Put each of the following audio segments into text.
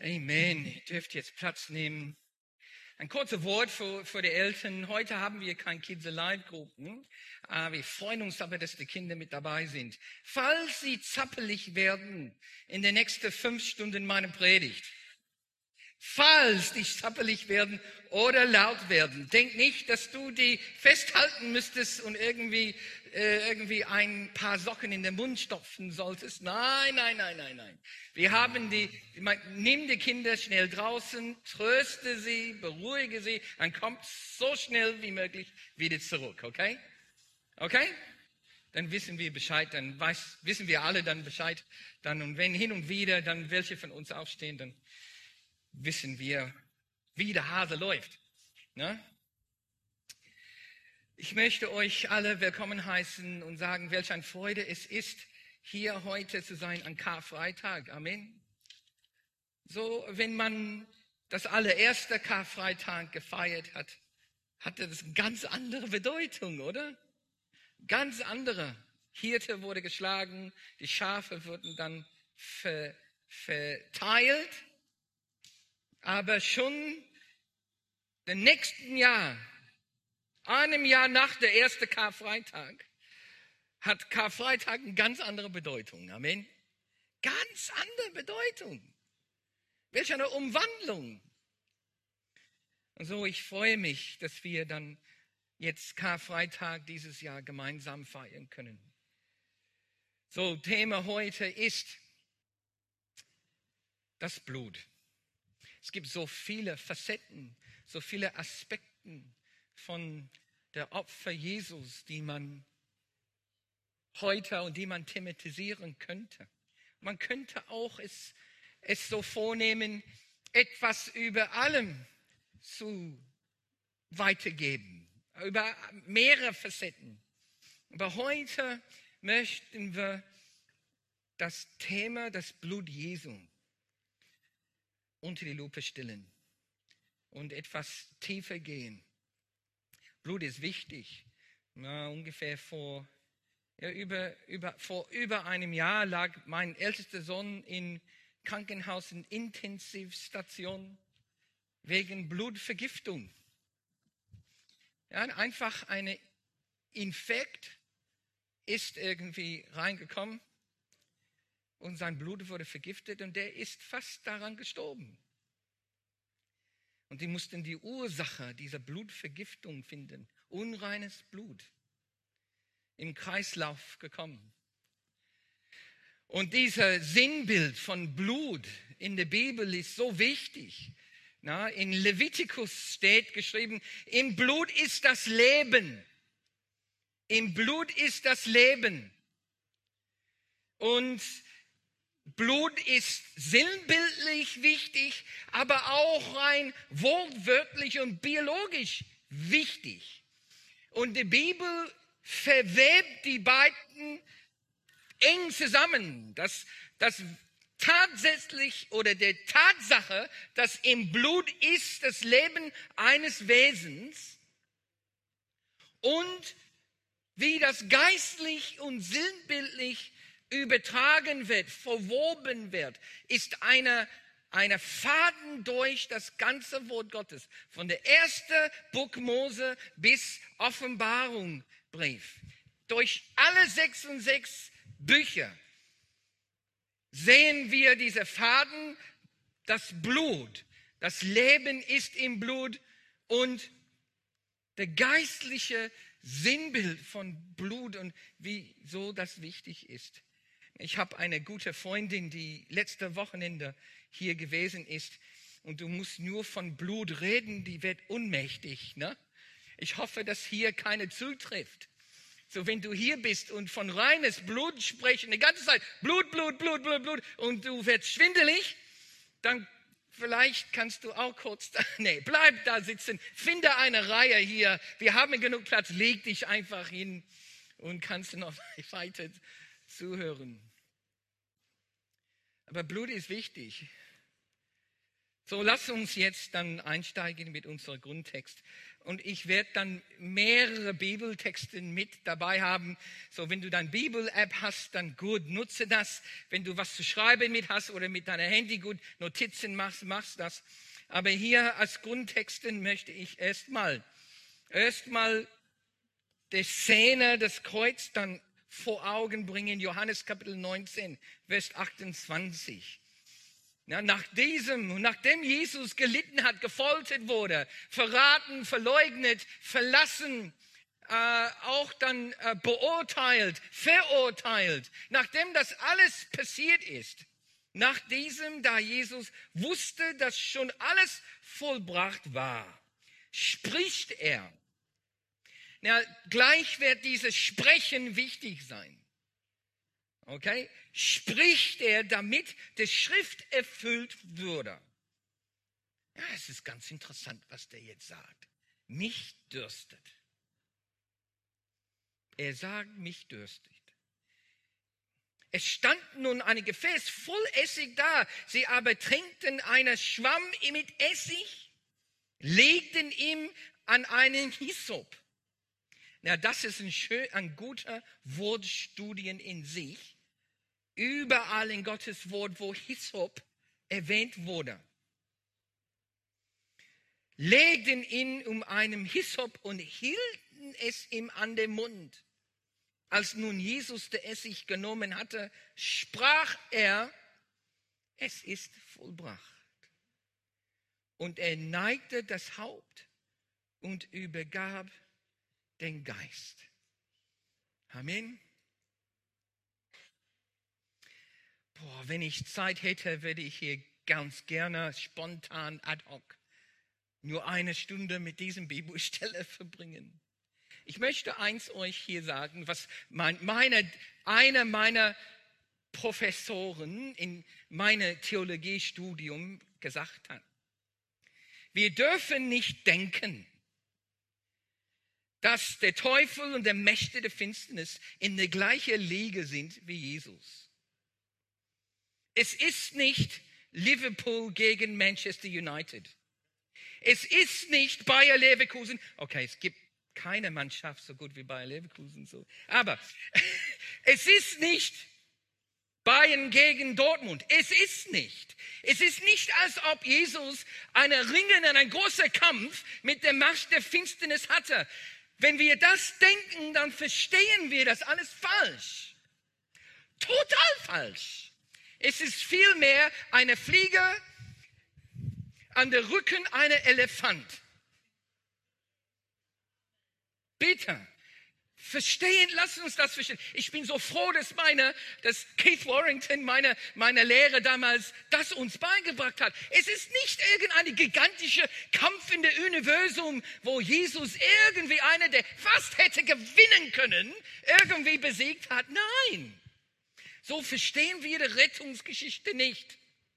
Amen. Ihr dürft jetzt Platz nehmen. Ein kurzes Wort für die Eltern. Heute haben wir keine Kids Alive Gruppen. Wir freuen uns aber, dass die Kinder mit dabei sind. Falls sie zappelig werden in den nächsten 5 Stunden meiner Predigt, falls die zappelig werden oder laut werden, denk nicht, dass du die festhalten müsstest und irgendwie ein paar Socken in den Mund stopfen solltest. Nein. Wir haben nimm die Kinder schnell draußen, tröste sie, beruhige sie, dann kommt so schnell wie möglich wieder zurück, okay? Okay? Dann wissen wir Bescheid, wissen wir alle dann Bescheid. Und wenn hin und wieder dann welche von uns aufstehen, dann wissen wir, wie der Hase läuft. Ne? Ich möchte euch alle willkommen heißen und sagen, welch eine Freude es ist, hier heute zu sein an Karfreitag. Amen. So, wenn man das allererste Karfreitag gefeiert hat, hatte das eine ganz andere Bedeutung, oder? Ganz andere. Hirte wurde geschlagen, die Schafe wurden dann verteilt. Aber schon im nächsten Jahr, einem Jahr nach der ersten Karfreitag, hat Karfreitag eine ganz andere Bedeutung. Amen. Ganz andere Bedeutung. Welch eine Umwandlung. Und so, ich freue mich, dass wir dann jetzt Karfreitag dieses Jahr gemeinsam feiern können. So, Thema heute ist das Blut. Es gibt so viele Facetten, so viele Aspekte von der Opfer Jesus, die man heute und die man thematisieren könnte. Man könnte auch es so vornehmen, etwas über allem zu weitergeben, über mehrere Facetten. Aber heute möchten wir das Thema, das Blut Jesu, unter die Lupe stellen und etwas tiefer gehen. Blut ist wichtig. Ungefähr vor über einem Jahr lag mein ältester Sohn im Krankenhaus in Intensivstation wegen Blutvergiftung. Ja, einfach ein Infekt ist irgendwie reingekommen. Und sein Blut wurde vergiftet und der ist fast daran gestorben. Und die mussten die Ursache dieser Blutvergiftung finden. Unreines Blut. Im Kreislauf gekommen. Und dieser Sinnbild von Blut in der Bibel ist so wichtig. In Levitikus steht geschrieben, im Blut ist das Leben. Im Blut ist das Leben. Und Blut ist sinnbildlich wichtig, aber auch rein wortwörtlich und biologisch wichtig. Und die Bibel verwebt die beiden eng zusammen. Das tatsächlich oder der Tatsache, dass im Blut ist das Leben eines Wesens und wie das geistlich und sinnbildlich übertragen wird, verwoben wird, ist eine Faden durch das ganze Wort Gottes. Von der ersten Buch Mose bis Offenbarungsbrief. Durch alle 66 Bücher sehen wir diese Faden, das Blut. Das Leben ist im Blut und der geistliche Sinnbild von Blut und wieso das wichtig ist. Ich habe eine gute Freundin, die letzte Wochenende hier gewesen ist. Und du musst nur von Blut reden, die wird ohnmächtig. Ne? Ich hoffe, dass hier keine zutrifft. So, wenn du hier bist und von reines Blut sprechen, die ganze Zeit Blut, und du wirst schwindelig, dann vielleicht kannst du auch kurz, bleib da sitzen, finde eine Reihe hier. Wir haben genug Platz, leg dich einfach hin und kannst noch weiter zuhören. Aber Blut ist wichtig. So, lass uns jetzt dann einsteigen mit unserem Grundtext. Und ich werde dann mehrere Bibeltexte mit dabei haben. So, wenn du deine Bibel-App hast, dann gut, nutze das. Wenn du was zu schreiben mit hast oder mit deinem Handy gut Notizen machst das. Aber hier als Grundtexten möchte ich erstmal die Szene des Kreuz dann vor Augen bringen. Johannes Kapitel 19, Vers 28. Ja, nachdem Jesus gelitten hat, gefoltert wurde, verraten, verleugnet, verlassen, auch dann verurteilt, nachdem das alles passiert ist, da Jesus wusste, dass schon alles vollbracht war, spricht er. Ja, gleich wird dieses Sprechen wichtig sein. Okay? Spricht er, damit die Schrift erfüllt würde. Ja, es ist ganz interessant, was der jetzt sagt. Mich dürstet. Er sagt, mich dürstet. Es stand nun ein Gefäß voll Essig da. Sie aber tränkten einen Schwamm mit Essig, legten ihm an einen Hyssop. Na, das ist ein guter Wortstudien in sich. Überall in Gottes Wort, wo Hyssop erwähnt wurde. Legten ihn um einen Hyssop und hielten es ihm an den Mund. Als nun Jesus der Essig genommen hatte, sprach er, es ist vollbracht. Und er neigte das Haupt und übergab den Geist. Amen. Wenn ich Zeit hätte, würde ich hier ganz gerne spontan ad hoc nur eine Stunde mit diesem Bibelstelle verbringen. Ich möchte eins euch hier sagen, was einer meiner Professoren in meinem Theologiestudium gesagt hat. Wir dürfen nicht denken, dass der Teufel und der Mächte der Finsternis in der gleichen Liga sind wie Jesus. Es ist nicht Liverpool gegen Manchester United. Es ist nicht Bayer Leverkusen. Okay, es gibt keine Mannschaft so gut wie Bayer Leverkusen. So. Aber es ist nicht Bayern gegen Dortmund. Es ist nicht. Es ist nicht, als ob Jesus einen ein großer Kampf mit der Macht der Finsternis hatte. Wenn wir das denken, dann verstehen wir das alles falsch. Total falsch. Es ist vielmehr eine Fliege an der Rücken einer Elefant. Bitte, lass uns das verstehen. Ich bin so froh, dass Keith Warrington, meine Lehrer damals, das uns beigebracht hat. Es ist nicht irgendein gigantischer Kampf in der Universum, wo Jesus irgendwie einer, der fast hätte gewinnen können, irgendwie besiegt hat. Nein. So verstehen wir die Rettungsgeschichte nicht.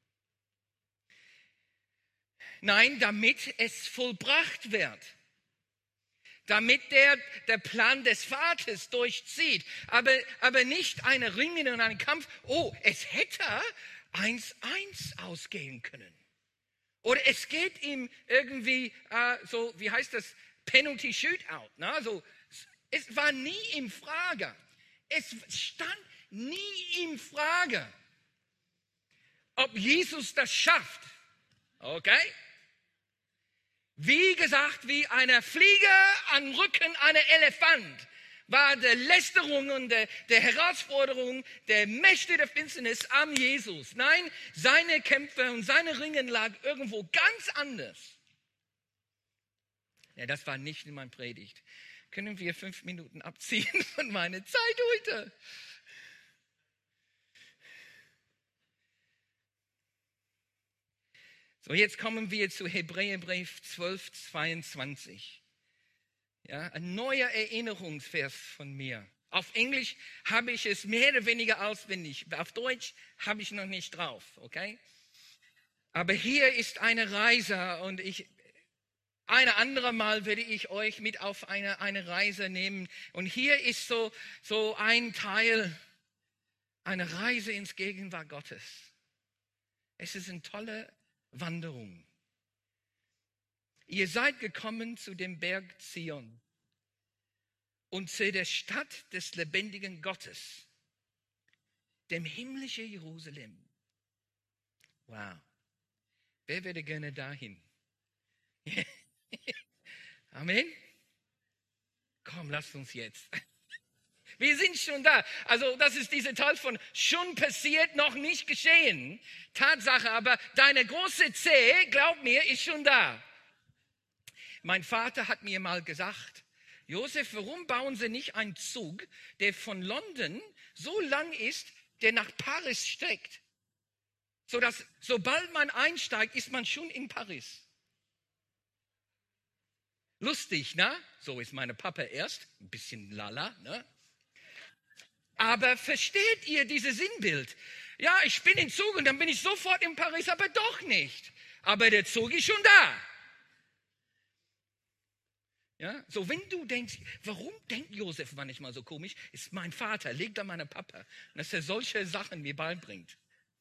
Nein, damit es vollbracht wird. Damit der Plan des Vaters durchzieht. Aber nicht eine Ringen und ein Kampf. Oh, es hätte 1-1 ausgehen können. Oder es geht ihm irgendwie so, wie heißt das? Penalty Shootout. Ne? So, es war nie in Frage. Es stand nie in Frage, ob Jesus das schafft. Okay? Wie gesagt, wie eine Fliege am Rücken einer Elefant war der Lästerung und der Herausforderung der Mächte der Finsternis am Jesus. Nein, seine Kämpfe und seine Ringen lagen irgendwo ganz anders. Ja, das war nicht in meiner Predigt. Können wir 5 Minuten abziehen von meiner Zeit heute? So, jetzt kommen wir zu Hebräerbrief 12,22. Ja, ein neuer Erinnerungsvers von mir. Auf Englisch habe ich es mehr oder weniger auswendig. Auf Deutsch habe ich noch nicht drauf, okay? Aber hier ist eine Reise und eine andere Mal werde ich euch mit auf eine Reise nehmen. Und hier ist so ein Teil, eine Reise ins Gegenwart Gottes. Es ist eine tolle Wanderung. Ihr seid gekommen zu dem Berg Zion und zu der Stadt des lebendigen Gottes, dem himmlischen Jerusalem. Wow. Wer würde gerne dahin? Amen. Komm, lasst uns jetzt. Wir sind schon da. Also das ist dieser Teil von schon passiert, noch nicht geschehen. Tatsache, aber deine große C, glaub mir, ist schon da. Mein Vater hat mir mal gesagt, Josef, warum bauen Sie nicht einen Zug, der von London so lang ist, der nach Paris streckt? Sodass, sobald man einsteigt, ist man schon in Paris. Lustig, ne? So ist meine Papa erst. Ein bisschen lala, ne? Aber versteht ihr dieses Sinnbild? Ja, ich bin im Zug und dann bin ich sofort in Paris, aber doch nicht. Aber der Zug ist schon da. Ja, so wenn du denkst, warum denkt Josef manchmal so komisch? Ist mein Vater, liegt an meinem Papa. Und dass er solche Sachen mir beibringt.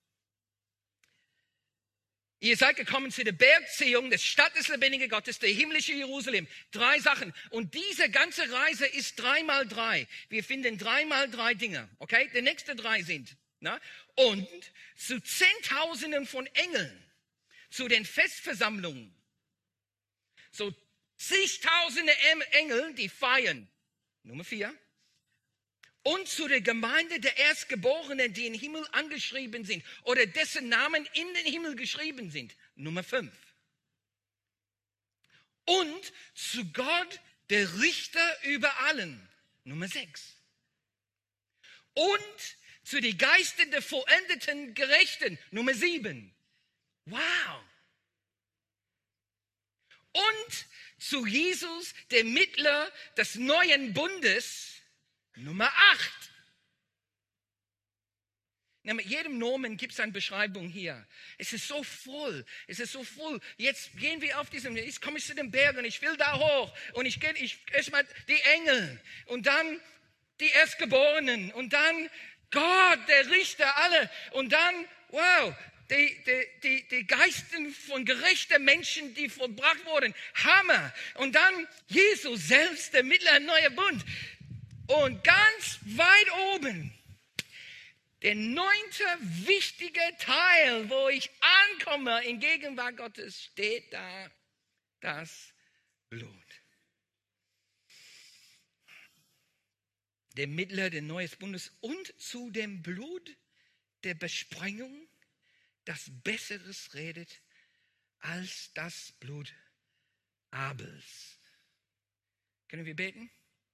Ihr seid gekommen zu der Bergziehung, der Stadt des lebendigen Gottes, der himmlische Jerusalem. 3 Sachen. Und diese ganze Reise ist 3x3. Wir finden 3x3 Dinge. Okay? Die nächsten 3 sind. Na? Und zu Zehntausenden von Engeln, zu den Festversammlungen. So zigtausende Engel, die feiern. Nummer 4. Und zu der Gemeinde der Erstgeborenen, die im Himmel angeschrieben sind oder dessen Namen in den Himmel geschrieben sind. Nummer 5. Und zu Gott, der Richter über allen. Nummer 6. Und zu den Geistern der vollendeten Gerechten. Nummer 7. Wow. Und zu Jesus, der Mittler des neuen Bundes. Nummer 8. Mit jedem Nomen gibt es eine Beschreibung hier. Es ist so voll. Es ist so voll. Jetzt gehen wir auf diesen, jetzt komme ich zu den Bergen, ich will da hoch. Und ich erstmal die Engel. Und dann die Erstgeborenen. Und dann Gott, der Richter, alle. Und dann, wow, die Geisten von gerechten Menschen, die vollbracht wurden. Hammer. Und dann Jesus selbst, der Mittler neuer Bund. Und ganz weit oben, der 9. wichtige Teil, wo ich ankomme in Gegenwart Gottes, steht da das Blut. Der Mittler des neuen Bundes und zu dem Blut der Besprengung, das Besseres redet als das Blut Abels. Können wir beten?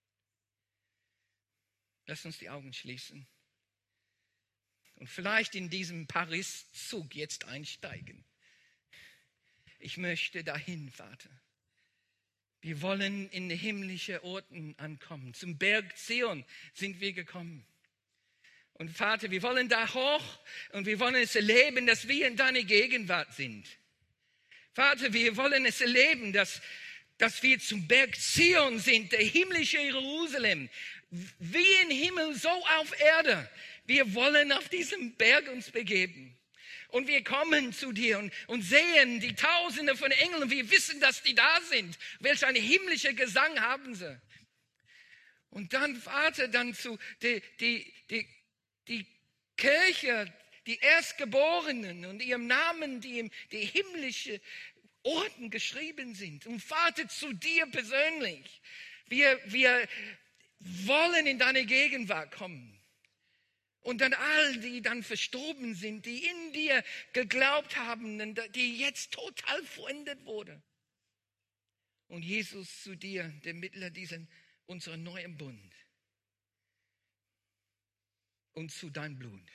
Lass uns die Augen schließen und vielleicht in diesem Paris-Zug jetzt einsteigen. Ich möchte dahin, Vater. Wir wollen in himmlische Orten ankommen. Zum Berg Zion sind wir gekommen. Und Vater, wir wollen da hoch und wir wollen es erleben, dass wir in deiner Gegenwart sind. Vater, wir wollen es erleben, dass wir zum Berg Zion sind, der himmlische Jerusalem. Wie im Himmel, so auf Erde. Wir wollen auf diesem Berg uns begeben. Und wir kommen zu dir und sehen die Tausende von Engeln. Wir wissen, dass die da sind. Welch ein himmlischer Gesang haben sie. Und dann, Vater, dann zu die Kirche, die Erstgeborenen und ihrem Namen, die himmlische Orten geschrieben sind. Und Vater, zu dir persönlich. Wir wollen in deine Gegenwart kommen. Und dann all die dann verstorben sind, die in dir geglaubt haben, die jetzt total verändert wurden. Und Jesus zu dir, der Mittler unserer neuen Bund. Und zu deinem Blut.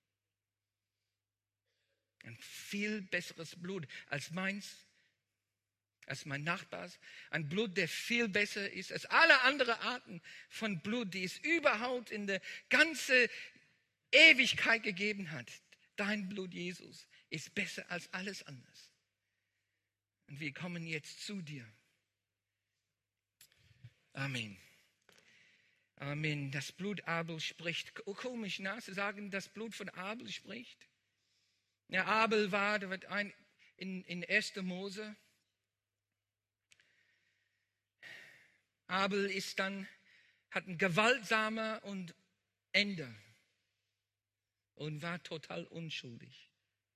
Ein viel besseres Blut als meins, als mein Nachbars. Ein Blut, der viel besser ist als alle anderen Arten von Blut, die es überhaupt in der ganzen Ewigkeit gegeben hat. Dein Blut, Jesus, ist besser als alles anders. Und wir kommen jetzt zu dir. Amen. Amen. Das Blut Abel spricht. Oh, komisch, na, zu sagen, das Blut von Abel spricht. Ja, Abel war ein in 1. Mose. Abel hat ein gewaltsamer Ende und war total unschuldig.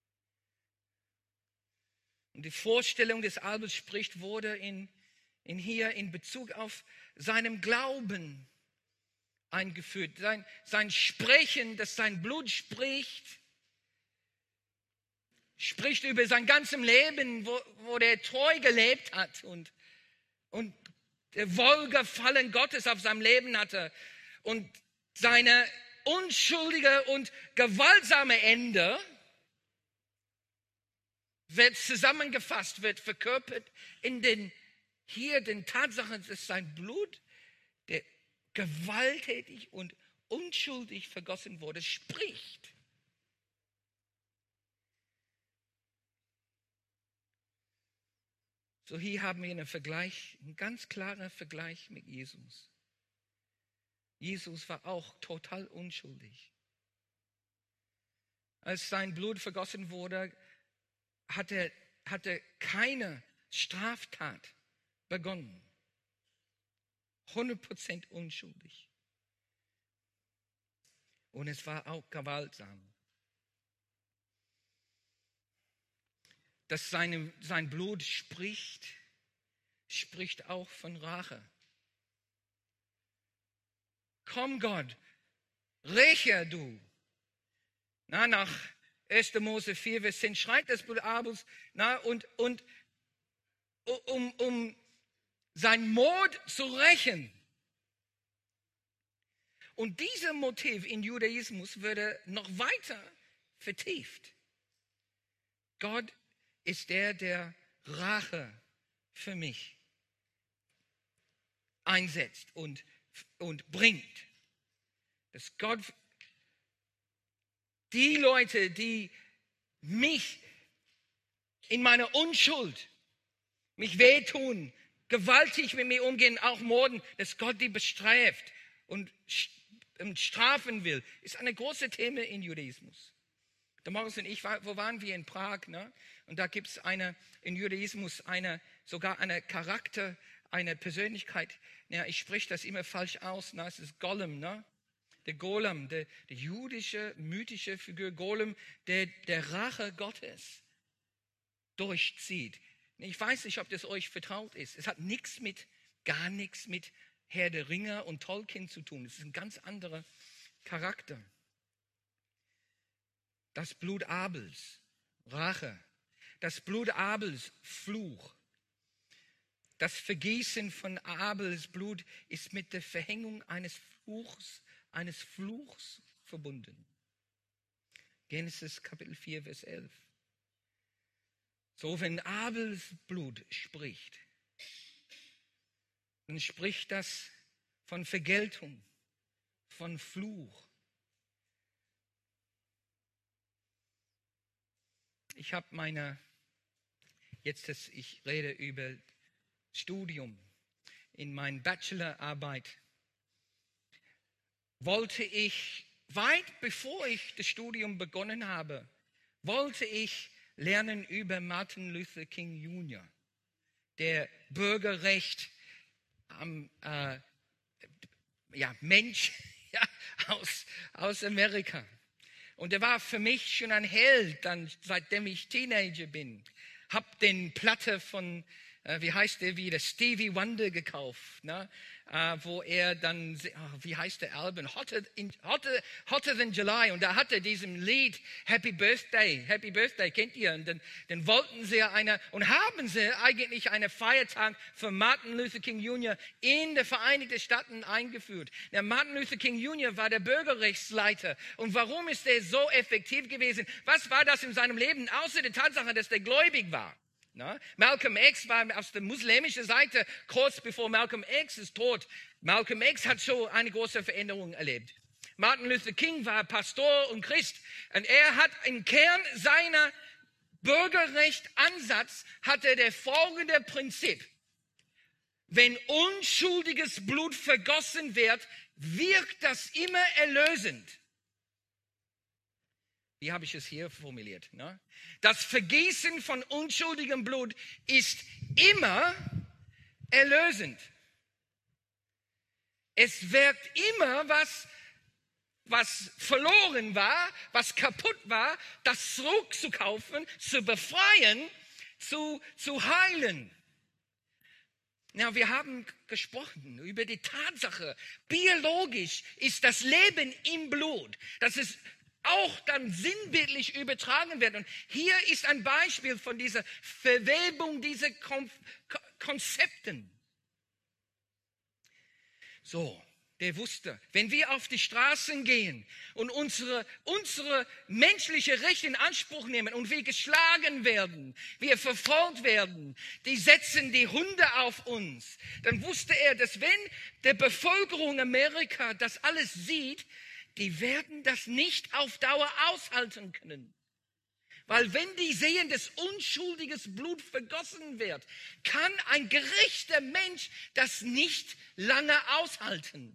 Und die Vorstellung des Abels wurde hier in Bezug auf seinem Glauben eingeführt. Sein Sprechen, das sein Blut spricht über sein ganzes Leben, wo der treu gelebt hat und der Wohlgefallen Gottes auf seinem Leben hatte. Und seine unschuldige und gewaltsame Ende wird zusammengefasst, wird verkörpert in den Tatsachen, dass sein Blut, der gewalttätig und unschuldig vergossen wurde, spricht. So hier haben wir einen ganz klaren Vergleich mit Jesus. Jesus war auch total unschuldig. Als sein Blut vergossen wurde, hatte keine Straftat begonnen. 100% unschuldig. Und es war auch gewaltsam. Dass sein Blut spricht auch von Rache. Komm Gott, räche du. Nach 1. Mose 4, Vers 10 schreit das Blut Abels, um sein Mord zu rächen. Und dieses Motiv im Judaismus würde noch weiter vertieft. Gott ist der Rache für mich einsetzt und bringt. Dass Gott die Leute, die mich in meiner Unschuld, mich wehtun, gewaltig mit mir umgehen, auch morden, dass Gott die bestraft und strafen will, ist eine große Thema im Judaismus. Der Morgens und ich, wo waren wir in Prag? Ne? Und da gibt es im Judaismus sogar eine Charakter, eine Persönlichkeit. Ja, ich spreche das immer falsch aus. Ne? Es ist Golem, ne? Der Golem, der jüdische, mythische Figur Golem, der Rache Gottes durchzieht. Ich weiß nicht, ob das euch vertraut ist. Es hat gar nichts mit Herr der Ringe und Tolkien zu tun. Es ist ein ganz anderer Charakter. Das Blut Abels, Rache. Das Blut Abels, Fluch. Das Vergießen von Abels Blut ist mit der Verhängung eines Fluchs verbunden. Genesis Kapitel 4, Vers 11. So, wenn Abels Blut spricht, dann spricht das von Vergeltung, von Fluch. Ich rede über Studium. In meiner Bachelorarbeit wollte ich, weit bevor ich das Studium begonnen habe, lernen über Martin Luther King Jr., der Bürgerrecht Mensch aus Amerika. Und er war für mich schon ein Held, seitdem ich Teenager bin. Hab den Platte von, wie heißt der wieder, Stevie Wonder gekauft, ne? Wo er dann, wie heißt der Album, Hotter Than July. Und da hat er diesem Lied Happy Birthday, kennt ihr? Und dann wollten sie haben sie eigentlich einen Feiertag für Martin Luther King Jr. in den Vereinigten Staaten eingeführt. Der Martin Luther King Jr. war der Bürgerrechtsleiter. Und warum ist er so effektiv gewesen? Was war das in seinem Leben, außer der Tatsache, dass er gläubig war? Na? Malcolm X war auf der muslimischen Seite kurz bevor Malcolm X ist tot. Malcolm X hat schon eine große Veränderung erlebt. Martin Luther King war Pastor und Christ. Und er hat im Kern seiner Bürgerrechtsansatz hatte der folgende Prinzip. Wenn unschuldiges Blut vergossen wird, wirkt das immer erlösend. Wie habe ich es hier formuliert? Ne? Das Vergießen von unschuldigem Blut ist immer erlösend. Es wirkt immer was verloren war, was kaputt war, das zurückzukaufen, zu befreien, zu heilen. Ja, wir haben gesprochen über die Tatsache, biologisch ist das Leben im Blut, dass es auch dann sinnbildlich übertragen wird. Und hier ist ein Beispiel von dieser Verwebung dieser Konzepten. So, der wusste, wenn wir auf die Straßen gehen und unsere menschliche Rechte in Anspruch nehmen und wir geschlagen werden, wir verfolgt werden, die setzen die Hunde auf uns, dann wusste er, dass wenn die Bevölkerung Amerika das alles sieht, die werden das nicht auf Dauer aushalten können. Weil wenn die sehen, dass unschuldiges Blut vergossen wird, kann ein gerechter Mensch das nicht lange aushalten.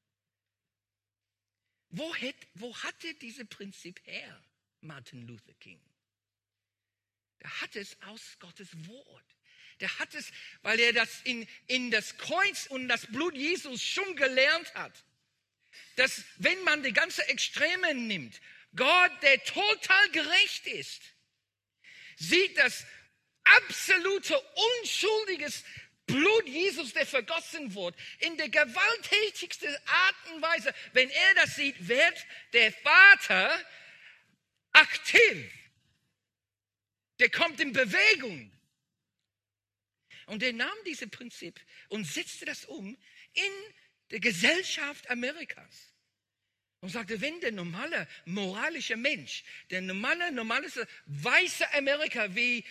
Wo hatte dieses Prinzip her, Martin Luther King? Der hat es aus Gottes Wort. Der hat es, weil er das in das Kreuz und das Blut Jesus schon gelernt hat. Dass wenn man die ganze Extreme nimmt, Gott, der total gerecht ist, sieht das absolute, unschuldiges Blut Jesus, der vergossen wurde, in der gewalttätigsten Art und Weise. Wenn er das sieht, wird der Vater aktiv. Der kommt in Bewegung. Und er nahm dieses Prinzip und setzte das um in der Gesellschaft Amerikas. Und sagte, wenn der normale, moralische Mensch, der normale weiße Amerika wie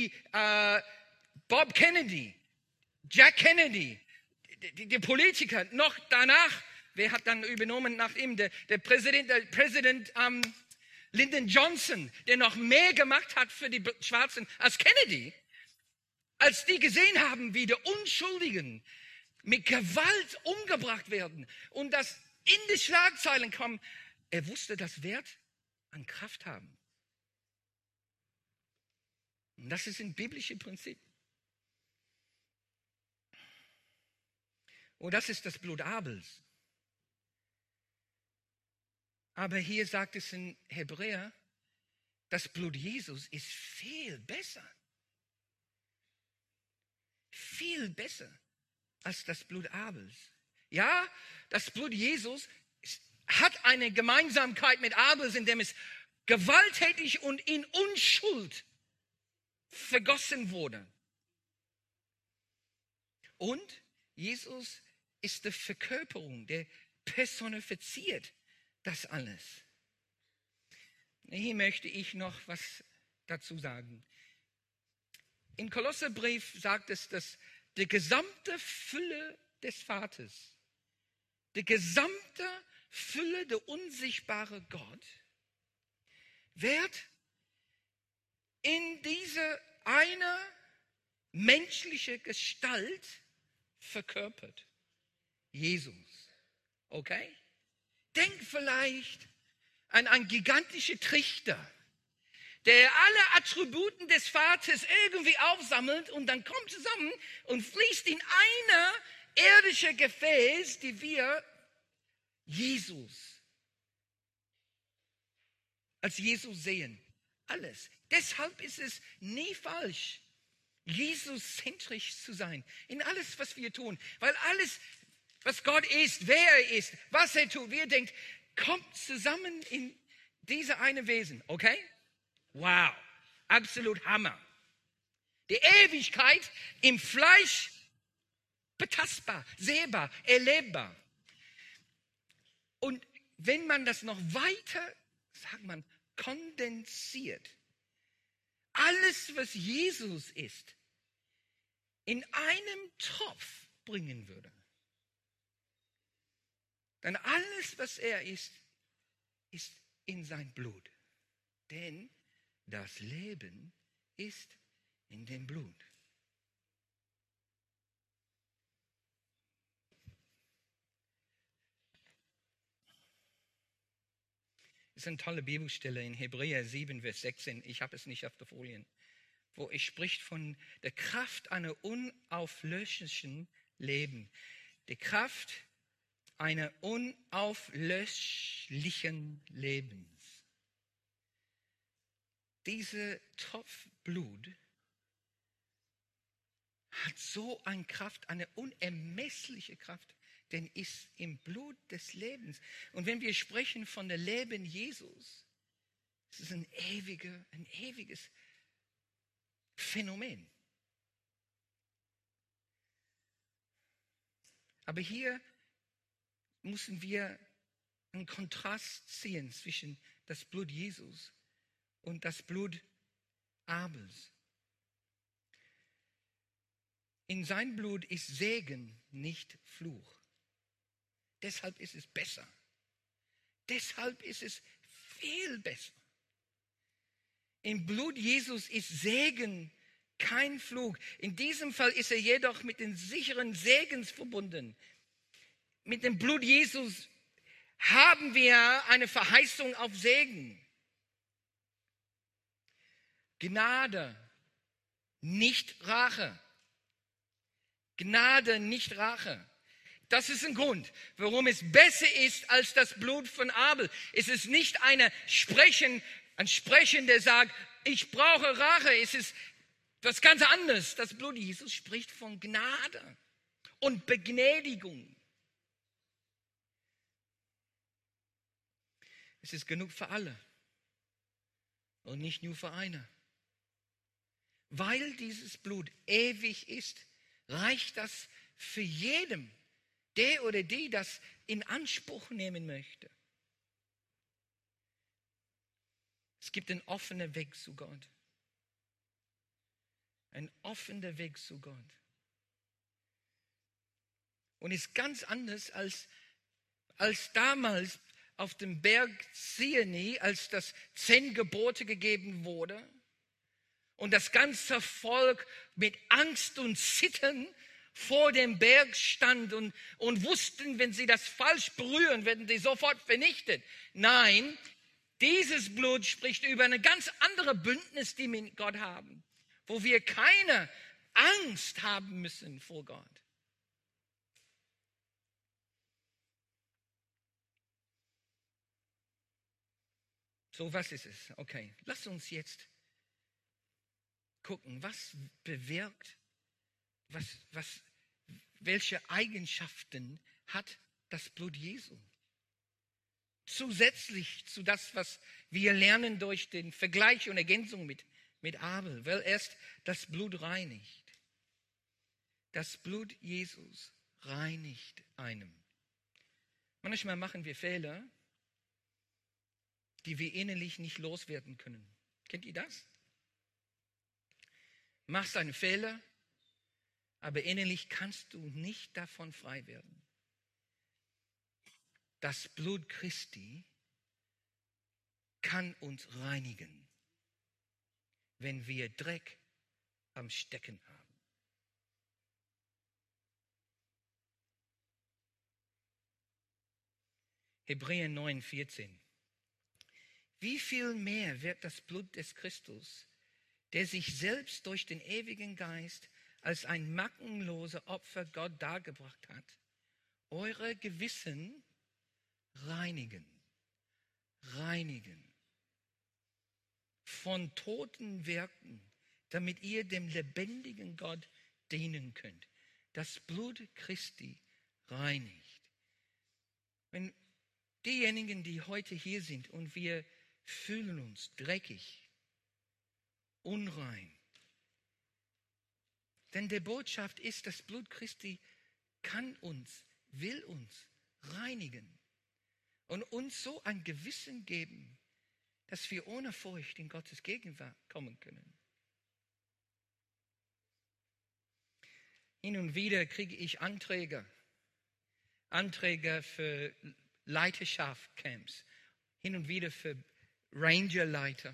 Bob Kennedy, Jack Kennedy, die Politiker, noch danach, wer hat dann übernommen nach ihm, der Präsident Lyndon Johnson, der noch mehr gemacht hat für die Schwarzen als Kennedy, als die gesehen haben, wie die Unschuldigen mit Gewalt umgebracht werden und das in die Schlagzeilen kommen, er wusste, das wird an Kraft haben. Und das ist ein biblisches Prinzip. Und das ist das Blut Abels. Aber hier sagt es in Hebräer, das Blut Jesus ist viel besser. Viel besser als das Blut Abels. Ja, das Blut Jesus hat eine Gemeinsamkeit mit Abels, indem es gewalttätig und in Unschuld vergossen wurde. Und Jesus ist die Verkörperung, der personifiziert das alles. Hier möchte ich noch was dazu sagen. Im Kolosserbrief sagt es, dass die gesamte Fülle des Vaters, die gesamte Fülle, der unsichtbare Gott, wird in diese eine menschliche Gestalt verkörpert. Jesus. Okay? Denk vielleicht an einen gigantischen Trichter, der alle Attributen des Vaters irgendwie aufsammelt und dann kommt zusammen und fließt in eine irdische Gefäß, die wir als Jesus sehen. Alles. Deshalb ist es nie falsch, Jesus-zentrisch zu sein. In alles, was wir tun. Weil alles, was Gott ist, wer er ist, was er tut, wie er denkt, kommt zusammen in diese eine Wesen. Okay? Wow. Absolut Hammer. Die Ewigkeit im Fleisch betastbar, sehbar, erlebbar. Und wenn man das noch weiter, sagt man, kondensiert, alles, was Jesus ist, in einem Topf bringen würde, dann alles, was er ist, ist in sein Blut. Denn das Leben ist in dem Blut. Das ist eine tolle Bibelstelle in Hebräer 7, Vers 16. Ich habe es nicht auf der Folien. Wo es spricht von der Kraft einer unauflöschlichen Leben. Die Kraft einer unauflöschlichen Lebens. Dieser Tropf Blut hat so eine Kraft, eine unermessliche Kraft, denn ist im Blut des Lebens. Und wenn wir sprechen von dem Leben Jesus, es ist ein ewiges Phänomen. Aber hier müssen wir einen Kontrast ziehen zwischen das Blut Jesus und das Blut Abels. In sein Blut ist Segen, nicht Fluch. Deshalb ist es besser. Deshalb ist es viel besser. Im Blut Jesus ist Segen, kein Fluch. In diesem Fall ist er jedoch mit den sicheren Segens verbunden. Mit dem Blut Jesus haben wir eine Verheißung auf Segen. Gnade, nicht Rache. Gnade, nicht Rache. Das ist ein Grund, warum es besser ist als das Blut von Abel. Es ist nicht ein Sprechen, der sagt, ich brauche Rache. Es ist was ganz anderes. Das Blut Jesus spricht von Gnade und Begnadigung. Es ist genug für alle und nicht nur für eine. Weil dieses Blut ewig ist, reicht das für jeden, der oder die das in Anspruch nehmen möchte. Es gibt einen offenen Weg zu Gott. Ein offener Weg zu Gott. Und ist ganz anders als damals auf dem Berg Sinai, als das 10 Gebote gegeben wurde und das ganze Volk mit Angst und Zittern vor dem Berg stand und wussten, wenn sie das falsch berühren, werden sie sofort vernichtet. Nein, dieses Blut spricht über eine ganz andere Bündnis, die wir mit Gott haben, wo wir keine Angst haben müssen vor Gott. So, was ist es? Okay, lass uns jetzt gucken, was bewirkt, welche Eigenschaften hat das Blut Jesu? Zusätzlich zu das, was wir lernen durch den Vergleich und Ergänzung mit Abel, weil erst das Blut reinigt. Das Blut Jesus reinigt einem. Manchmal machen wir Fehler, die wir innerlich nicht loswerden können. Kennt ihr das? Machst einen Fehler, aber innerlich kannst du nicht davon frei werden. Das Blut Christi kann uns reinigen, wenn wir Dreck am Stecken haben. Hebräer 9,14. Wie viel mehr wird das Blut des Christus, der sich selbst durch den ewigen Geist als ein mackenloses Opfer Gott dargebracht hat, eure Gewissen reinigen von toten Werken, damit ihr dem lebendigen Gott dienen könnt. Das Blut Christi reinigt. Wenn diejenigen, die heute hier sind und wir fühlen uns dreckig, unrein, denn die Botschaft ist, das Blut Christi will uns reinigen und uns so ein Gewissen geben, dass wir ohne Furcht in Gottes Gegenwart kommen können. Hin und wieder kriege ich Anträge für Leiterschaftscamps, hin und wieder für Rangerleiter.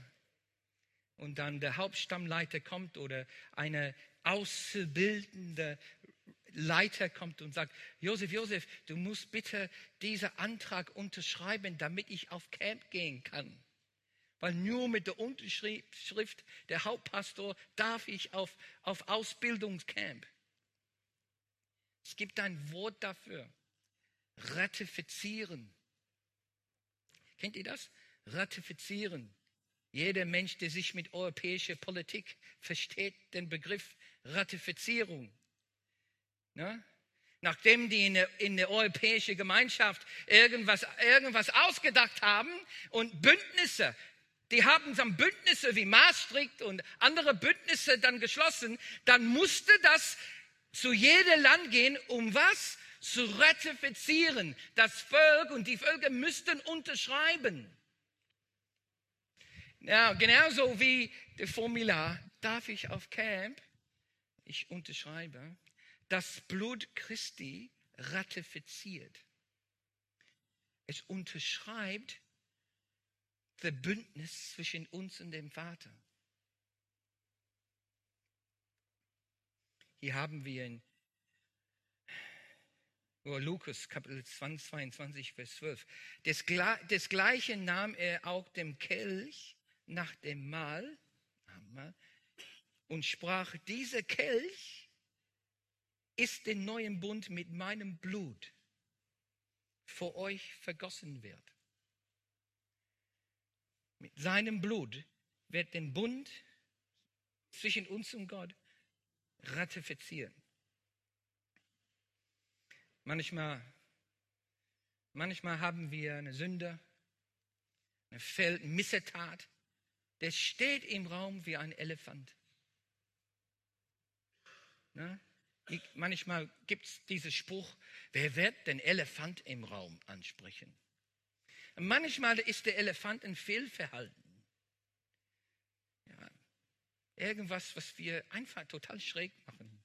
Und dann der Hauptstammleiter kommt oder eine auszubildende Leiter kommt und sagt, Josef, du musst bitte diesen Antrag unterschreiben, damit ich auf Camp gehen kann. Weil nur mit der Unterschrift der Hauptpastor darf ich auf Ausbildungscamp. Es gibt ein Wort dafür. Ratifizieren. Kennt ihr das? Ratifizieren. Jeder Mensch, der sich mit europäischer Politik versteht, den Begriff Ratifizierung. Ne? Nachdem die in der europäischen Gemeinschaft irgendwas ausgedacht haben und Bündnisse, die haben dann Bündnisse wie Maastricht und andere Bündnisse dann geschlossen, dann musste das zu jedem Land gehen, um was? Zu ratifizieren. Das Volk und die Völker müssten unterschreiben. Ja, genauso wie das Formular, darf ich auf Camp? Ich unterschreibe. Das Blut Christi ratifiziert. Es unterschreibt das Bündnis zwischen uns und dem Vater. Hier haben wir in Lukas Kapitel 22, Vers 12. Desgleichen nahm er auch den Kelch nach dem Mahl und sprach, dieser Kelch ist der neue Bund mit meinem Blut für euch vergossen wird. Mit seinem Blut wird den Bund zwischen uns und Gott ratifizieren. Manchmal haben wir eine Sünde, eine Missetat, der steht im Raum wie ein Elefant. Ne? Manchmal gibt es diesen Spruch, wer wird den Elefant im Raum ansprechen? Manchmal ist der Elefant ein Fehlverhalten. Ja, irgendwas, was wir einfach total schräg machen.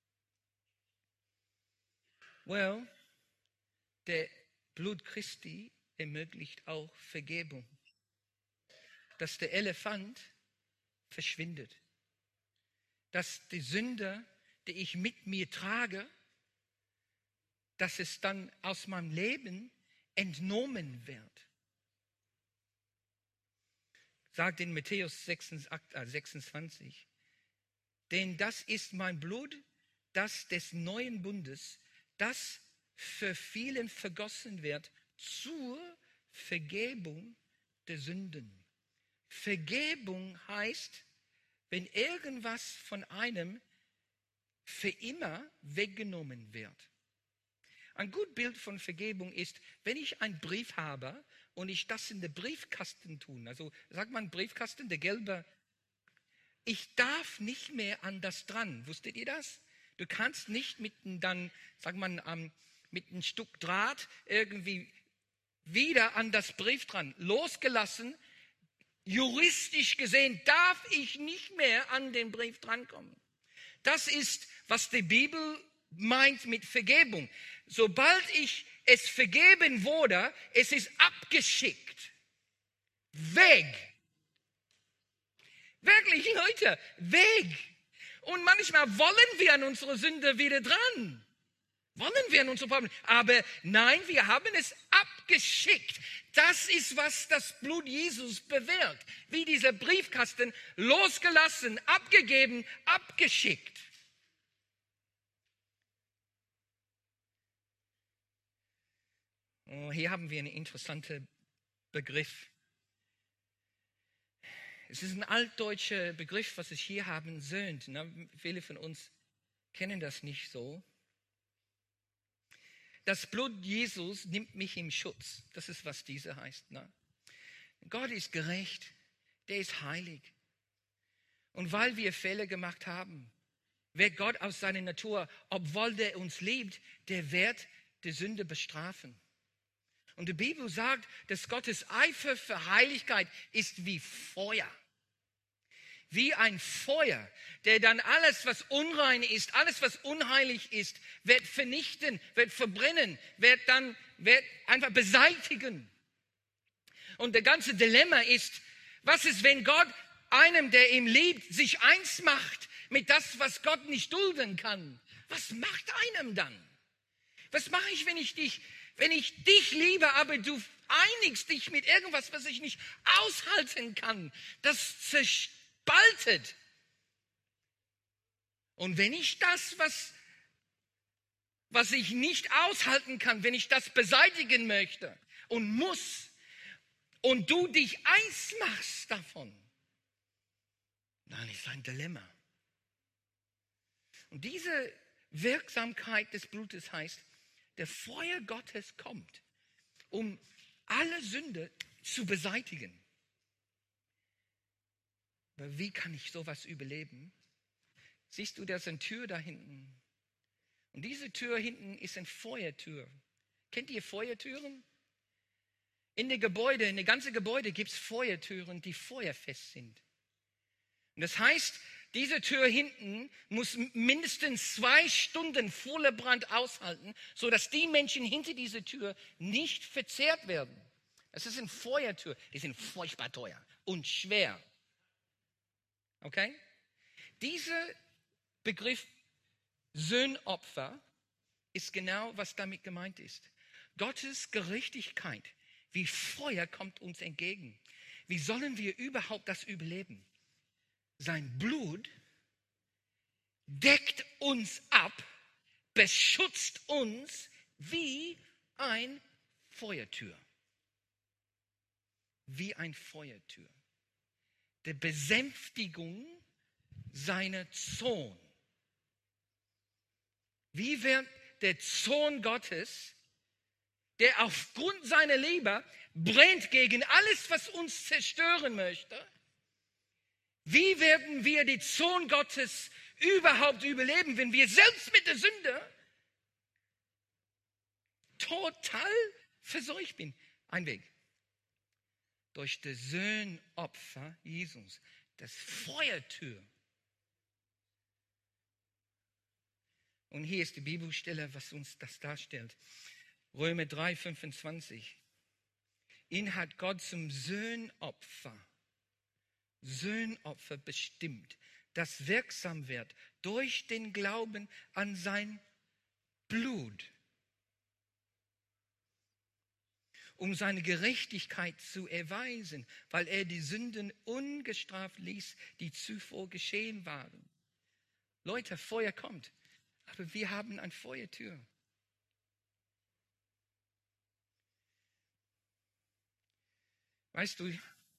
Der Blut Christi ermöglicht auch Vergebung. Dass der Elefant verschwindet. Dass die Sünde, die ich mit mir trage, dass es dann aus meinem Leben entnommen wird. Sagt in Matthäus 26, denn das ist mein Blut, das des neuen Bundes, das für vielen vergossen wird zur Vergebung der Sünden. Vergebung heißt, wenn irgendwas von einem für immer weggenommen wird. Ein gutes Bild von Vergebung ist, wenn ich einen Brief habe und ich das in den Briefkasten tue. Also sagt man Briefkasten, der gelbe. Ich darf nicht mehr an das dran. Wusstet ihr das? Du kannst nicht mit einem Stück Draht irgendwie wieder an das Brief dran. Losgelassen, juristisch gesehen, darf ich nicht mehr an den Brief drankommen. Das ist, was die Bibel meint mit Vergebung. Sobald ich es vergeben wurde, es ist abgeschickt. Weg. Wirklich, Leute, weg. Und manchmal wollen wir an unsere Sünde wieder dran. Wollen wir an unsere Probleme. Aber nein, wir haben es abgeschickt. Das ist, was das Blut Jesus bewirkt. Wie dieser Briefkasten, losgelassen, abgegeben, abgeschickt. Oh, hier haben wir einen interessanten Begriff. Es ist ein altdeutscher Begriff, was es hier haben söhnt. Viele von uns kennen das nicht so. Das Blut Jesus nimmt mich im Schutz. Das ist, was diese heißt. Gott ist gerecht, der ist heilig. Und weil wir Fehler gemacht haben, wird Gott aus seiner Natur, obwohl der uns liebt, der wird die Sünde bestrafen. Und die Bibel sagt, dass Gottes Eifer für Heiligkeit ist wie Feuer. Wie ein Feuer, der dann alles, was unrein ist, alles, was unheilig ist, wird vernichten, wird verbrennen, wird einfach beseitigen. Und der ganze Dilemma ist, was ist, wenn Gott einem, der ihn liebt, sich eins macht mit das, was Gott nicht dulden kann? Was macht einem dann? Was mache ich, wenn ich dich liebe, aber du einigst dich mit irgendwas, was ich nicht aushalten kann? Das zerspaltet. Und wenn ich das, was ich nicht aushalten kann, wenn ich das beseitigen möchte und muss, und du dich eins machst davon, dann ist ein Dilemma. Und diese Wirksamkeit des Blutes heißt, der Feuer Gottes kommt, um alle Sünde zu beseitigen. Aber wie kann ich sowas überleben? Siehst du, da ist eine Tür da hinten. Und diese Tür hinten ist eine Feuertür. Kennt ihr Feuertüren? In den ganzen Gebäude gibt es Feuertüren, die feuerfest sind. Und das heißt, diese Tür hinten muss mindestens 2 Stunden voller Brand aushalten, sodass die Menschen hinter dieser Tür nicht verzehrt werden. Das ist eine Feuertür. Die sind furchtbar teuer und schwer. Okay? Dieser Begriff Sühnopfer ist genau, was damit gemeint ist. Gottes Gerechtigkeit wie Feuer kommt uns entgegen. Wie sollen wir überhaupt das überleben? Sein Blut deckt uns ab, beschützt uns wie ein Feuertür. Wie ein Feuertür. Der Besänftigung seiner Zorn. Wie wird der Zorn Gottes, der aufgrund seiner Liebe brennt gegen alles, was uns zerstören möchte, wie werden wir den Zorn Gottes überhaupt überleben, wenn wir selbst mit der Sünde total verseucht sind? Ein Weg. Durch das Sühnopfer Jesus, das Feuertür. Und hier ist die Bibelstelle, was uns das darstellt. Römer 3, 25. Ihn hat Gott zum Sühnopfer bestimmt, das wirksam wird durch den Glauben an sein Blut, um seine Gerechtigkeit zu erweisen, weil er die Sünden ungestraft ließ, die zuvor geschehen waren. Leute, Feuer kommt, aber wir haben eine Feuertür. Weißt du,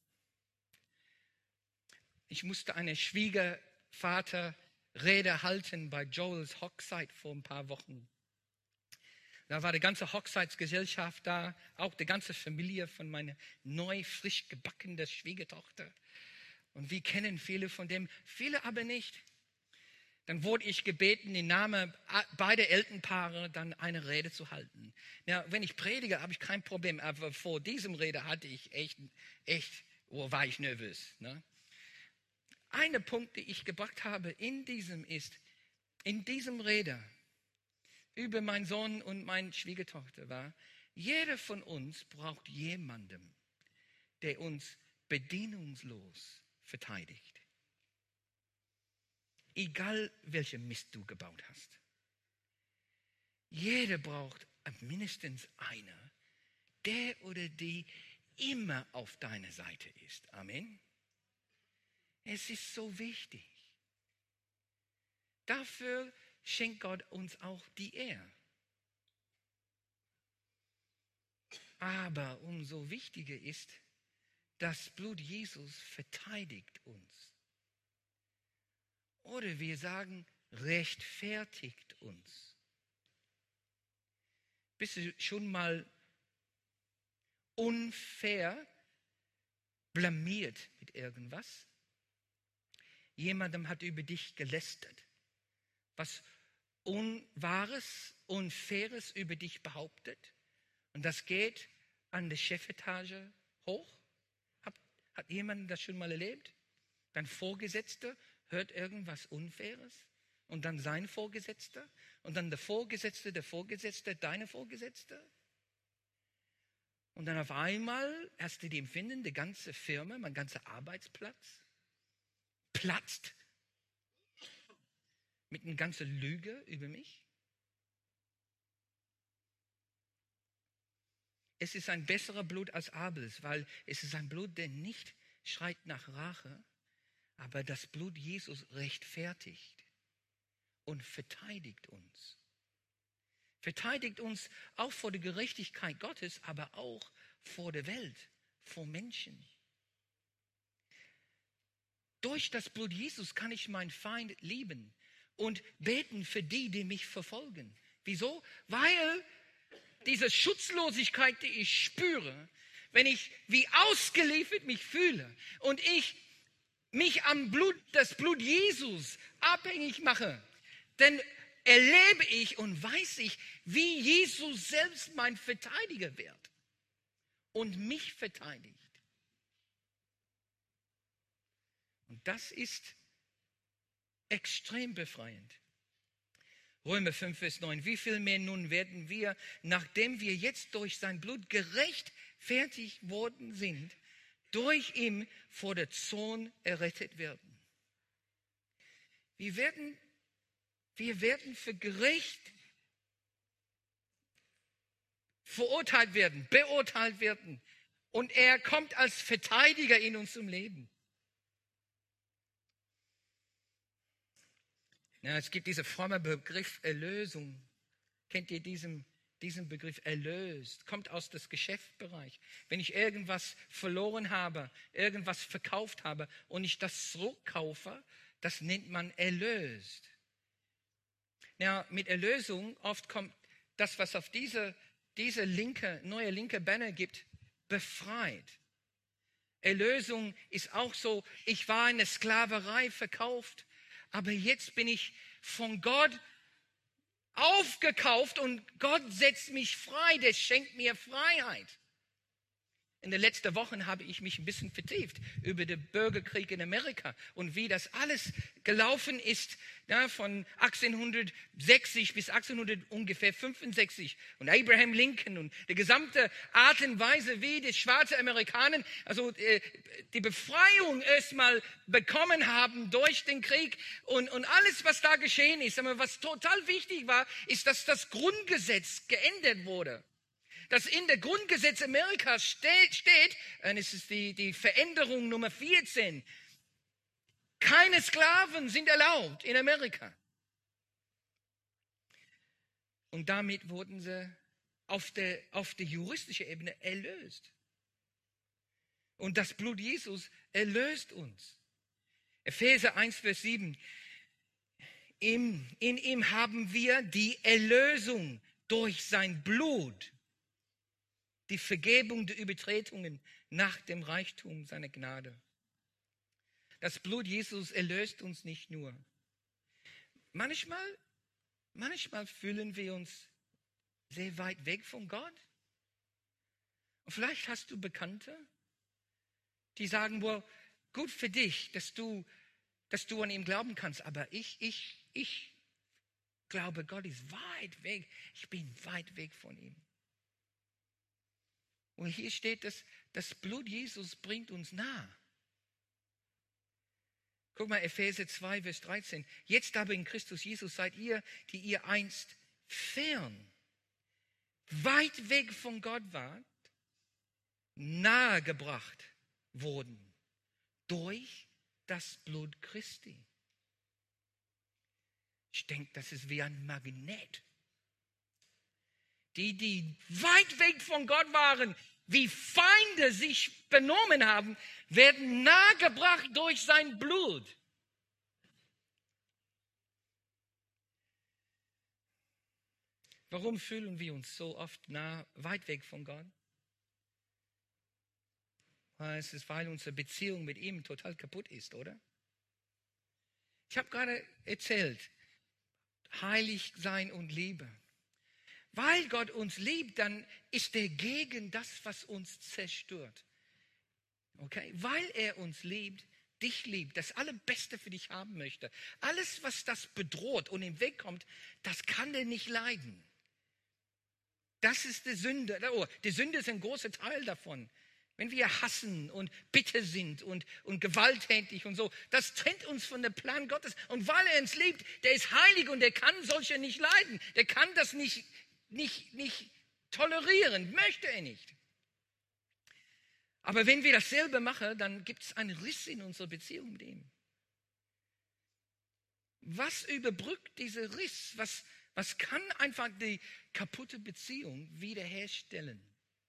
ich musste eine Schwiegervaterrede halten bei Joels Hochzeit vor ein paar Wochen. Da war die ganze Hochzeitsgesellschaft da, auch die ganze Familie von meiner neu frisch gebackenen Schwiegertochter. Und wir kennen viele von dem, viele aber nicht. Dann wurde ich gebeten, im Namen beider Elternpaare dann eine Rede zu halten. Ja, wenn ich predige, habe ich kein Problem, aber vor diesem Rede hatte ich war ich nervös. Ne? Einer Punkt, den ich gebracht habe in diesem Rede über meinen Sohn und meine Schwiegertochter war, jeder von uns braucht jemanden, der uns bedingungslos verteidigt. Egal, welche Mist du gebaut hast. Jeder braucht mindestens einer, der oder die immer auf deiner Seite ist. Amen. Es ist so wichtig. Dafür schenkt Gott uns auch die Ehre. Aber umso wichtiger ist, das Blut Jesus verteidigt uns. Oder wir sagen, rechtfertigt uns. Bist du schon mal unfair blamiert mit irgendwas? Jemandem hat über dich gelästert, was Unwahres, Unfaires über dich behauptet. Und das geht an der Chefetage hoch. Hat jemand das schon mal erlebt? Dein Vorgesetzter hört irgendwas Unfaires und dann sein Vorgesetzter und dann der Vorgesetzte, deine Vorgesetzte. Und dann auf einmal hast du die Empfinden, die ganze Firma, mein ganzer Arbeitsplatz platzt. mit einer ganzen Lüge über mich? Es ist ein besserer Blut als Abels, weil es ist ein Blut, der nicht schreit nach Rache, aber das Blut Jesus rechtfertigt und verteidigt uns. Verteidigt uns auch vor der Gerechtigkeit Gottes, aber auch vor der Welt, vor Menschen. Durch das Blut Jesus kann ich meinen Feind lieben und beten für die, die mich verfolgen. Wieso? Weil diese Schutzlosigkeit, die ich spüre, wenn ich wie ausgeliefert mich fühle und ich mich am Blut, das Blut Jesus abhängig mache, dann erlebe ich und weiß ich, wie Jesus selbst mein Verteidiger wird und mich verteidigt. Und das ist extrem befreiend. Römer 5, Vers 9. Wie viel mehr nun werden wir, nachdem wir jetzt durch sein Blut gerechtfertigt worden sind, durch ihn vor der Zorn errettet werden? Wir werden für gerecht verurteilt werden, beurteilt werden. Und er kommt als Verteidiger in unserem Leben. Ja, es gibt diesen frommen Begriff Erlösung. Kennt ihr diesen Begriff erlöst? Kommt aus dem Geschäftsbereich. Wenn ich irgendwas verloren habe, irgendwas verkauft habe und ich das zurückkaufe, das nennt man erlöst. Ja, mit Erlösung oft kommt das, was auf diese neue linke Banner gibt, befreit. Erlösung ist auch so, ich war in der Sklaverei verkauft, aber jetzt bin ich von Gott aufgekauft und Gott setzt mich frei, der schenkt mir Freiheit. In den letzten Wochen habe ich mich ein bisschen vertieft über den Bürgerkrieg in Amerika und wie das alles gelaufen ist, ja, von 1860 bis 1865 und Abraham Lincoln und die gesamte Art und Weise, wie die schwarzen Amerikaner also die Befreiung erstmal bekommen haben durch den Krieg und alles, was da geschehen ist. Aber was total wichtig war, ist, dass das Grundgesetz geändert wurde. Dass in der Grundgesetz Amerikas steht, und es ist die Veränderung Nummer 14, keine Sklaven sind erlaubt in Amerika. Und damit wurden sie auf der juristischen Ebene erlöst. Und das Blut Jesus erlöst uns. Epheser 1, Vers 7. In ihm haben wir die Erlösung durch sein Blut. Die Vergebung der Übertretungen nach dem Reichtum seiner Gnade. Das Blut Jesus erlöst uns nicht nur. Manchmal fühlen wir uns sehr weit weg von Gott. Und vielleicht hast du Bekannte, die sagen, well, gut für dich, dass du an ihm glauben kannst, aber ich glaube, Gott ist weit weg. Ich bin weit weg von ihm. Und hier steht, dass das Blut Jesus bringt uns nah. Guck mal, Epheser 2, Vers 13. Jetzt aber in Christus Jesus seid ihr, die ihr einst fern, weit weg von Gott wart, nahegebracht wurden durch das Blut Christi. Ich denke, das ist wie ein Magnet. Die weit weg von Gott waren, wie Feinde sich benommen haben, werden nahegebracht durch sein Blut. Warum fühlen wir uns so oft weit weg von Gott? Es ist, weil unsere Beziehung mit ihm total kaputt ist, oder? Ich habe gerade erzählt, heilig sein und Liebe. Weil Gott uns liebt, dann ist er gegen das, was uns zerstört. Okay? Weil er uns liebt, dich liebt, das Allerbeste für dich haben möchte. Alles, was das bedroht und im Weg kommt, das kann er nicht leiden. Das ist die Sünde. Oh, die Sünde ist ein großer Teil davon. wenn wir hassen und bitter sind und gewalttätig und so, das trennt uns von dem Plan Gottes. Und weil er uns liebt, der ist heilig und der kann solche nicht leiden. Der kann das nicht tolerieren, möchte er nicht. Aber wenn wir dasselbe machen, dann gibt es einen Riss in unserer Beziehung mit ihm. Was überbrückt dieser Riss? Was kann einfach die kaputte Beziehung wiederherstellen?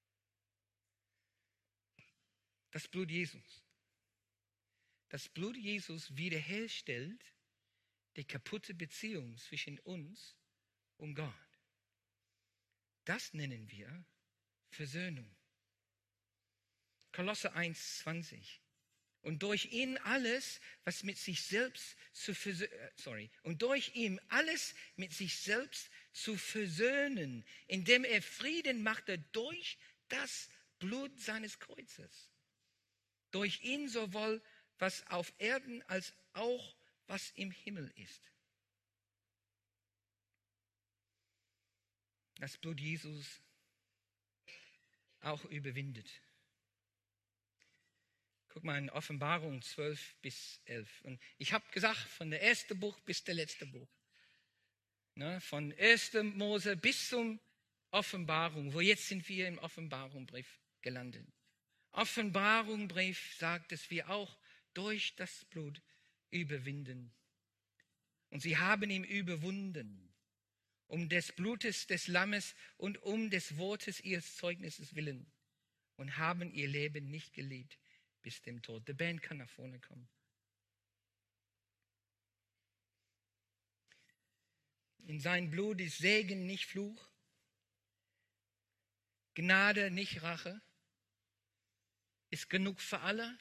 Das Blut Jesus. Das Blut Jesus wiederherstellt die kaputte Beziehung zwischen uns und Gott. Das nennen wir Versöhnung. Kolosser 1,20. Und durch ihn alles, was mit sich selbst und durch ihn alles mit sich selbst zu versöhnen, indem er Frieden machte durch das Blut seines Kreuzes. Durch ihn sowohl was auf Erden als auch was im Himmel ist. Das Blut Jesus auch überwindet. Guck mal in Offenbarung 12-11. Und ich habe gesagt, von der ersten Buch bis der letzte Buch. Ne, von 1. Mose bis zum Offenbarung. Wo jetzt sind wir im Offenbarungsbrief gelandet. Offenbarungsbrief sagt, dass wir auch durch das Blut überwinden. Und sie haben ihn überwunden. Um des Blutes des Lammes und um des Wortes ihres Zeugnisses willen. Und haben ihr Leben nicht geliebt bis dem Tod. Die Band kann nach vorne kommen. In sein Blut ist Segen, nicht Fluch. Gnade, nicht Rache. Ist genug für alle.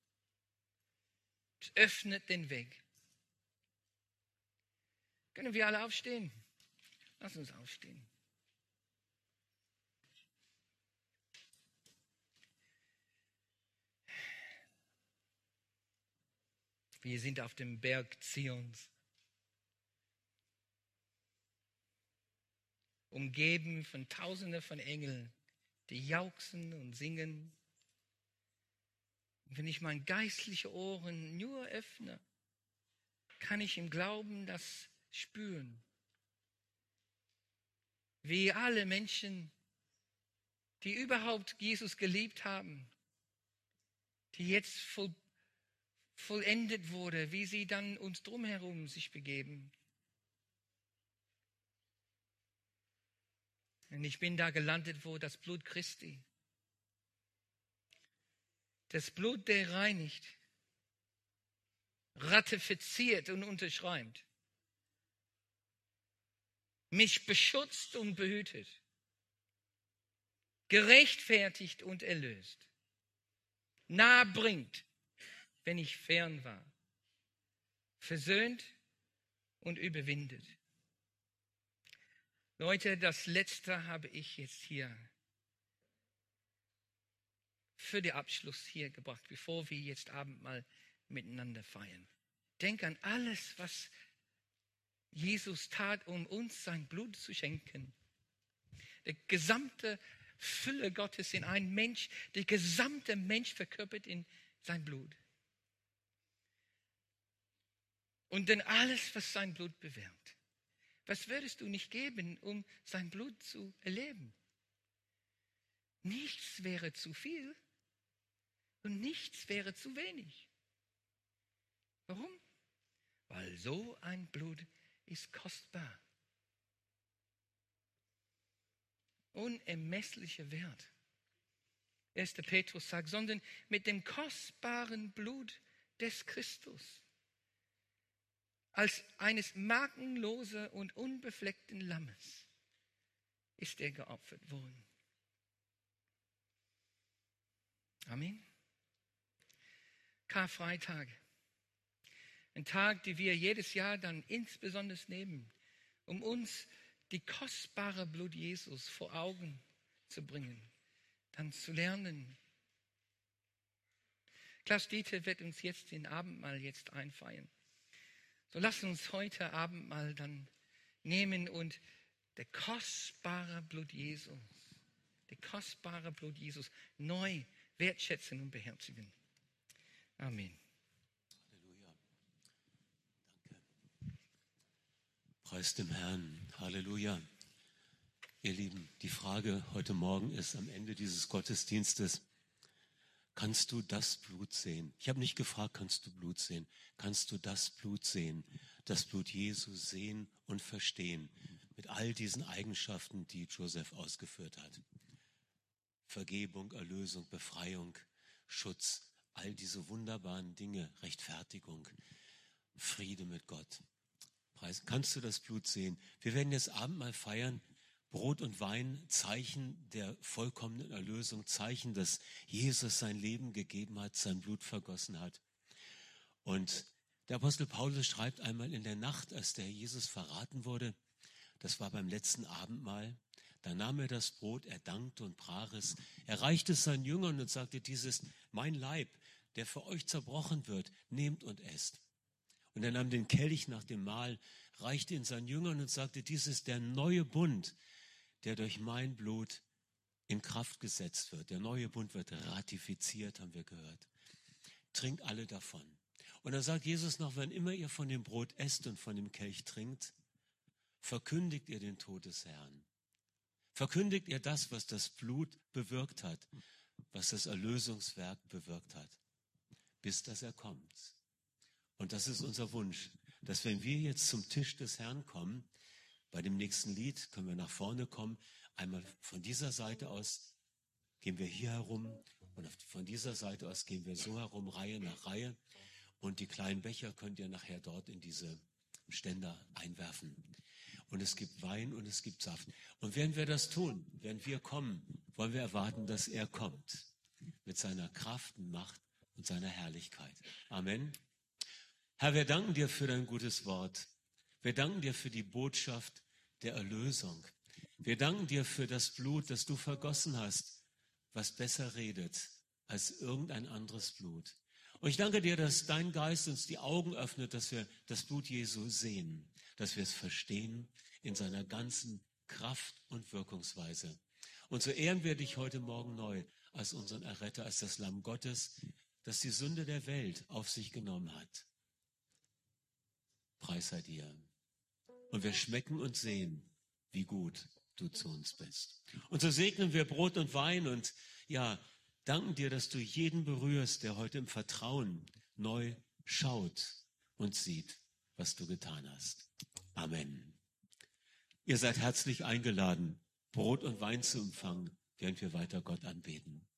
Es öffnet den Weg. Können wir alle aufstehen? Lass uns aufstehen. Wir sind auf dem Berg Zions. Umgeben von Tausenden von Engeln, die jauchzen und singen. Und wenn ich meine geistlichen Ohren nur öffne, kann ich im Glauben das spüren. Wie alle Menschen, die überhaupt Jesus geliebt haben, die jetzt vollendet wurde, wie sie dann uns drumherum sich begeben. Und ich bin da gelandet, wo das Blut Christi, das Blut, der reinigt, ratifiziert und unterschreibt, mich beschützt und behütet, gerechtfertigt und erlöst, nahe bringt, wenn ich fern war, versöhnt und überwindet. Leute, das Letzte habe ich jetzt hier für den Abschluss hier gebracht, bevor wir jetzt Abendmahl miteinander feiern. Denk an alles, was Jesus tat, um uns sein Blut zu schenken. Die gesamte Fülle Gottes in einen Mensch, der gesamte Mensch verkörpert in sein Blut. Und dann alles, was sein Blut bewirkt. Was würdest du nicht geben, um sein Blut zu erleben? Nichts wäre zu viel und nichts wäre zu wenig. Warum? Weil so ein Blut ist kostbar. Unermesslicher Wert. 1. Petrus sagt, sondern mit dem kostbaren Blut des Christus, als eines makellosen und unbefleckten Lammes, ist er geopfert worden. Amen. Karfreitag. Ein Tag, den wir jedes Jahr dann insbesondere nehmen, um uns die kostbare Blut Jesus vor Augen zu bringen, dann zu lernen. Klaus Dieter wird uns jetzt den Abendmahl jetzt einfeiern. So lasst uns heute Abendmahl dann nehmen und der kostbare Blut Jesus neu wertschätzen und beherzigen. Amen. Halleluja. Danke. Preis dem Herrn. Halleluja. Ihr Lieben, die Frage heute Morgen ist am Ende dieses Gottesdienstes: Kannst du das Blut sehen? Ich habe nicht gefragt, kannst du Blut sehen? Kannst du das Blut sehen? Das Blut Jesu sehen und verstehen. Mit all diesen Eigenschaften, die Joseph ausgeführt hat. Vergebung, Erlösung, Befreiung, Schutz. All diese wunderbaren Dinge, Rechtfertigung, Friede mit Gott. Kannst du das Blut sehen? Wir werden jetzt Abendmahl feiern. Brot und Wein, Zeichen der vollkommenen Erlösung, Zeichen, dass Jesus sein Leben gegeben hat, sein Blut vergossen hat. Und der Apostel Paulus schreibt einmal in der Nacht, als der Jesus verraten wurde, das war beim letzten Abendmahl, da nahm er das Brot, er dankte und brach es, er reichte es seinen Jüngern und sagte, dies ist mein Leib, der für euch zerbrochen wird, nehmt und esst. Und er nahm den Kelch nach dem Mahl, reichte ihn seinen Jüngern und sagte, dies ist der neue Bund, der durch mein Blut in Kraft gesetzt wird. Der neue Bund wird ratifiziert, haben wir gehört. Trinkt alle davon. Und dann sagt Jesus noch, wenn immer ihr von dem Brot esst und von dem Kelch trinkt, verkündigt ihr den Tod des Herrn. Verkündigt ihr das, was das Blut bewirkt hat, was das Erlösungswerk bewirkt hat, bis dass er kommt. Und das ist unser Wunsch, dass wenn wir jetzt zum Tisch des Herrn kommen, bei dem nächsten Lied können wir nach vorne kommen. Einmal von dieser Seite aus gehen wir hier herum und von dieser Seite aus gehen wir so herum, Reihe nach Reihe. Und die kleinen Becher könnt ihr nachher dort in diese Ständer einwerfen. Und es gibt Wein und es gibt Saft. Und während wir das tun, während wir kommen, wollen wir erwarten, dass er kommt. Mit seiner Kraft und Macht und seiner Herrlichkeit. Amen. Herr, wir danken dir für dein gutes Wort. Wir danken dir für die Botschaft der Erlösung. Wir danken dir für das Blut, das du vergossen hast, was besser redet als irgendein anderes Blut. Und ich danke dir, dass dein Geist uns die Augen öffnet, dass wir das Blut Jesu sehen, dass wir es verstehen in seiner ganzen Kraft und Wirkungsweise. Und so ehren wir dich heute Morgen neu als unseren Erretter, als das Lamm Gottes, das die Sünde der Welt auf sich genommen hat. Preis sei dir. Und wir schmecken und sehen, wie gut du zu uns bist. Und so segnen wir Brot und Wein und ja, danken dir, dass du jeden berührst, der heute im Vertrauen neu schaut und sieht, was du getan hast. Amen. Ihr seid herzlich eingeladen, Brot und Wein zu empfangen, während wir weiter Gott anbeten.